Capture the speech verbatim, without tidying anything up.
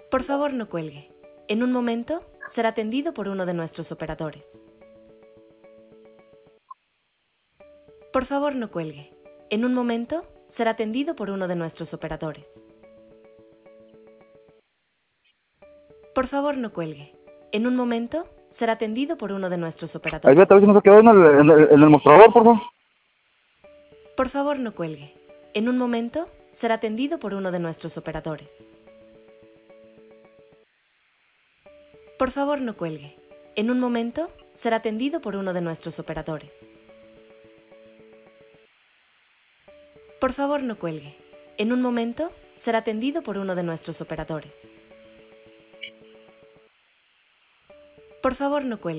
Por favor, no cuelgue. En un momento será atendido por uno de nuestros operadores. Por favor, no cuelgue. En un momento será atendido por uno de nuestros operadores. Por favor, no cuelgue. En un momento será atendido por uno de nuestros Ahí operadores. vete a ver si no se quedó en el, en el, en el mostrador, por favor. Por favor, no cuelgue. En un momento será atendido por uno de nuestros operadores. Por favor, no cuelgue. En un momento será atendido por uno de nuestros operadores. Por favor, no cuelgue. En un momento será atendido por uno de nuestros operadores. Por favor, no cuelgue.